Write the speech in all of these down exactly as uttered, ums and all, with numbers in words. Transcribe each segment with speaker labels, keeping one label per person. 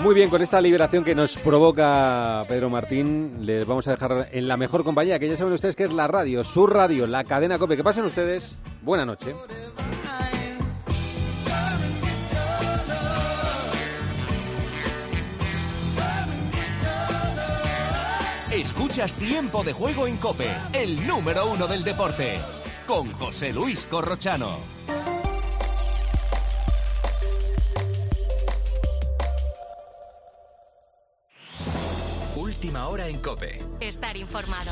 Speaker 1: Muy bien, con esta liberación que nos provoca Pedro Martín, les vamos a dejar en la mejor compañía, que ya saben ustedes que es la radio, su radio, la cadena COPE. Que pasen ustedes. Buena noche.
Speaker 2: Escuchas Tiempo de Juego en COPE, el número uno del deporte, con José Luis Corrochano. Última hora en COPE.
Speaker 3: Estar informado.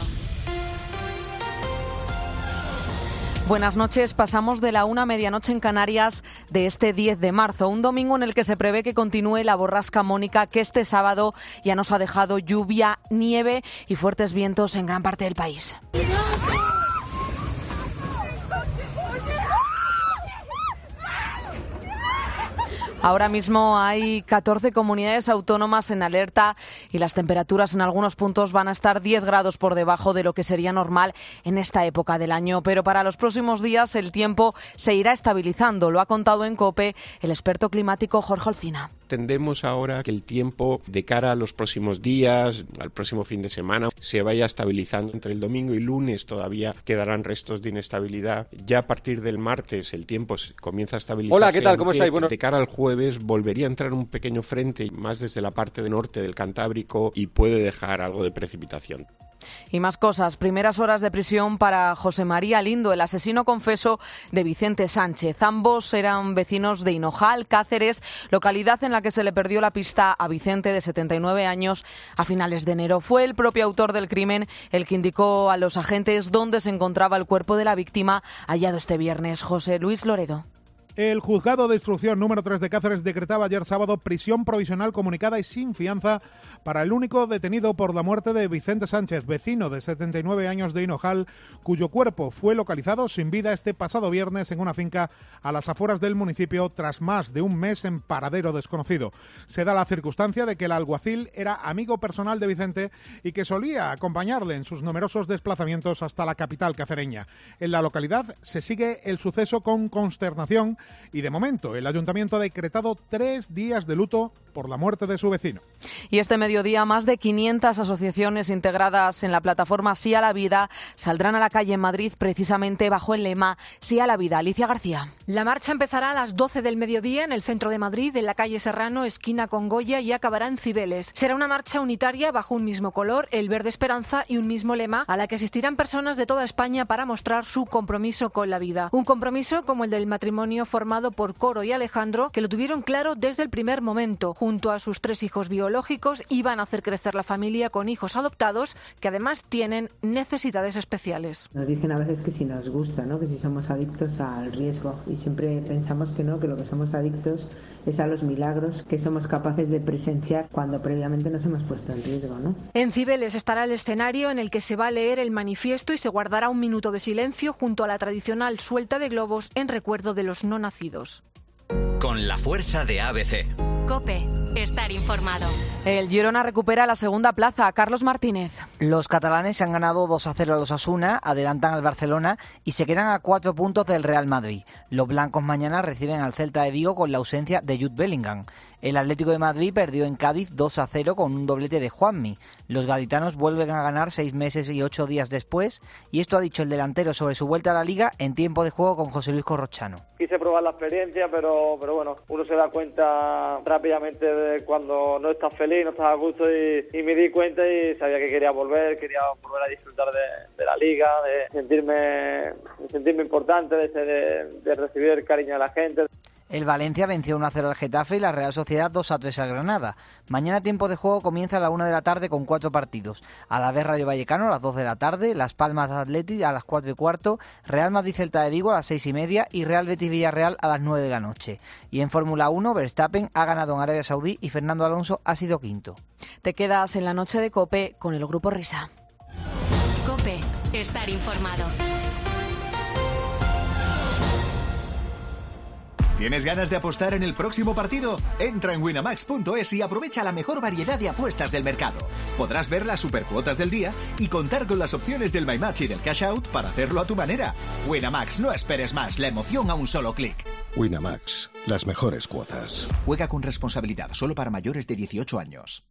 Speaker 4: Buenas noches. Pasamos de la una a medianoche en Canarias de este diez de marzo, un domingo en el que se prevé que continúe la borrasca Mónica, que este sábado ya nos ha dejado lluvia, nieve y fuertes vientos en gran parte del país. Ahora mismo hay catorce comunidades autónomas en alerta y las temperaturas en algunos puntos van a estar diez grados por debajo de lo que sería normal en esta época del año. Pero para los próximos días el tiempo se irá estabilizando. Lo ha contado en COPE el experto climático Jorge Olcina.
Speaker 5: Tendemos ahora que el tiempo de cara a los próximos días, al próximo fin de semana, se vaya estabilizando. Entre el domingo y lunes todavía quedarán restos de inestabilidad. Ya a partir del martes el tiempo comienza a estabilizarse.
Speaker 1: Hola, ¿qué tal? ¿Cómo estáis? Bueno,
Speaker 5: de cara al jueves volvería a entrar un pequeño frente más desde la parte de norte del Cantábrico y puede dejar algo de precipitación.
Speaker 4: Y más cosas. Primeras horas de prisión para José María Lindo, el asesino confeso de Vicente Sánchez. Ambos eran vecinos de Hinojal, Cáceres, localidad en la que se le perdió la pista a Vicente, de setenta y nueve años, a finales de enero. Fue el propio autor del crimen el que indicó a los agentes dónde se encontraba el cuerpo de la víctima, hallado este viernes. José Luis Loredo.
Speaker 6: El juzgado de instrucción número tres de Cáceres decretaba ayer sábado prisión provisional comunicada y sin fianza para el único detenido por la muerte de Vicente Sánchez, vecino de setenta y nueve años de Hinojal, cuyo cuerpo fue localizado sin vida este pasado viernes en una finca a las afueras del municipio tras más de un mes en paradero desconocido. Se da la circunstancia de que el alguacil era amigo personal de Vicente y que solía acompañarle en sus numerosos desplazamientos hasta la capital cacereña. En la localidad se sigue el suceso con consternación y de momento el ayuntamiento ha decretado tres días de luto por la muerte de su vecino.
Speaker 4: Y este mediodía más de quinientas asociaciones integradas en la plataforma Sí a la Vida saldrán a la calle en Madrid precisamente bajo el lema Sí a la Vida. Alicia García.
Speaker 7: La marcha empezará a las doce del mediodía en el centro de Madrid, en la calle Serrano, esquina con Goya, y acabará en Cibeles. Será una marcha unitaria bajo un mismo color, el verde esperanza, y un mismo lema, a la que asistirán personas de toda España para mostrar su compromiso con la vida. Un compromiso como el del matrimonio formado por Coro y Alejandro, que lo tuvieron claro desde el primer momento. Junto a sus tres hijos biológicos iban a hacer crecer la familia con hijos adoptados que además tienen necesidades especiales.
Speaker 8: Nos dicen a veces que si nos gusta, ¿no? Que si somos adictos al riesgo, y siempre pensamos que no, que lo que somos adictos es a los milagros que somos capaces de presenciar cuando previamente nos hemos puesto en riesgo, ¿no?
Speaker 7: En Cibeles estará el escenario en el que se va a leer el manifiesto y se guardará un minuto de silencio junto a la tradicional suelta de globos en recuerdo de los no nacidos.
Speaker 2: Con la fuerza de A B C.
Speaker 3: COPE. Estar informado.
Speaker 4: El Girona recupera la segunda plaza. Carlos Martínez.
Speaker 9: Los catalanes han ganado dos a cero a los Osasuna, adelantan al Barcelona y se quedan a cuatro puntos del Real Madrid. Los blancos mañana reciben al Celta de Vigo con la ausencia de Jude Bellingham. El Atlético de Madrid perdió en Cádiz dos a cero con un doblete de Juanmi. Los gaditanos vuelven a ganar seis meses y ocho días después, y esto ha dicho el delantero sobre su vuelta a la Liga en tiempo de juego con José Luis Corrochano.
Speaker 10: Quise probar la experiencia, pero, pero bueno, uno se da cuenta rápidamente de cuando no estás feliz, no estás a gusto, y, y me di cuenta y sabía que quería volver, quería volver a disfrutar de, de la Liga, de sentirme, de sentirme importante, de, de, de recibir el cariño de la gente.
Speaker 9: El Valencia venció uno a cero al Getafe y la Real Sociedad dos a tres al Granada. Mañana tiempo de juego comienza a la una de la tarde con cuatro partidos. Alavés Rayo Vallecano a las dos de la tarde, Las Palmas Athletic a las cuatro y cuarto, Real Madrid Celta de Vigo a las seis y media y Real Betis Villarreal a las nueve de la noche. Y en Fórmula uno, Verstappen ha ganado en Arabia Saudí y Fernando Alonso ha sido quinto.
Speaker 4: Te quedas en la noche de COPE con el Grupo Risa.
Speaker 3: COPE. Estar informado.
Speaker 2: ¿Tienes ganas de apostar en el próximo partido? Entra en winamax punto es y aprovecha la mejor variedad de apuestas del mercado. Podrás ver las supercuotas del día y contar con las opciones del My Match y del Cash Out para hacerlo a tu manera. Winamax, no esperes más, la emoción a un solo clic.
Speaker 11: Winamax, las mejores cuotas.
Speaker 2: Juega con responsabilidad, solo para mayores de dieciocho años.